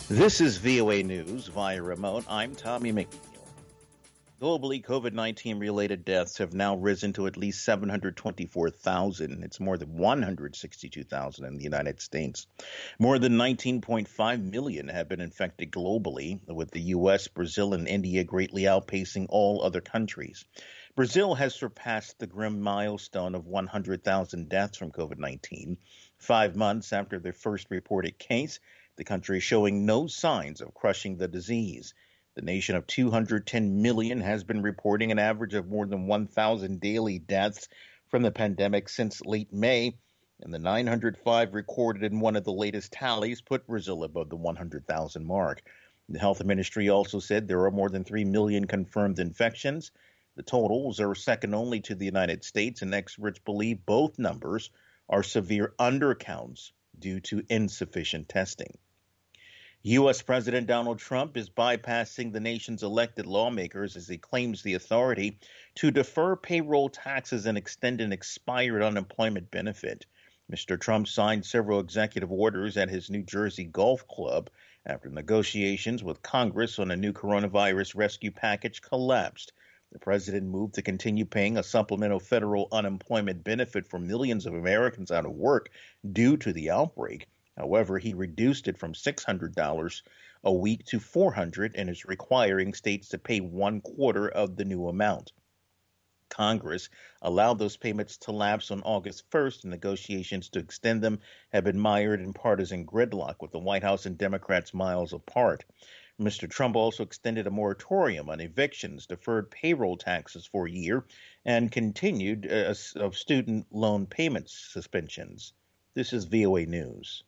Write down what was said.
This is VOA News via remote. I'm Tommy McNeil. Globally, COVID-19 related deaths have now risen to at least 724,000. It's more than 162,000 in the United States. More than 19.5 million have been infected globally, with the US, Brazil, and India greatly outpacing all other countries. Brazil has surpassed the grim milestone of 100,000 deaths from COVID-19, 5 months after their first reported case. The country is showing no signs of crushing the disease. The nation of 210 million has been reporting an average of more than 1,000 daily deaths from the pandemic since late May, and the 905 recorded in one of the latest tallies put Brazil above the 100,000 mark. The health ministry also said there are more than 3 million confirmed infections. The totals are second only to the United States, and experts believe both numbers are severe undercounts due to insufficient testing. U.S. President Donald Trump is bypassing the nation's elected lawmakers as he claims the authority to defer payroll taxes and extend an expired unemployment benefit. Mr. Trump signed several executive orders at his New Jersey golf club after negotiations with Congress on a new coronavirus rescue package collapsed. The president moved to continue paying a supplemental federal unemployment benefit for millions of Americans out of work due to the outbreak. However, he reduced it from $600 a week to $400 and is requiring states to pay 1/4 of the new amount. Congress allowed those payments to lapse on August 1st, and negotiations to extend them have been mired in partisan gridlock, with the White House and Democrats miles apart. Mr. Trump also extended a moratorium on evictions, deferred payroll taxes for a year, and continued of student loan payment suspensions. This is VOA News.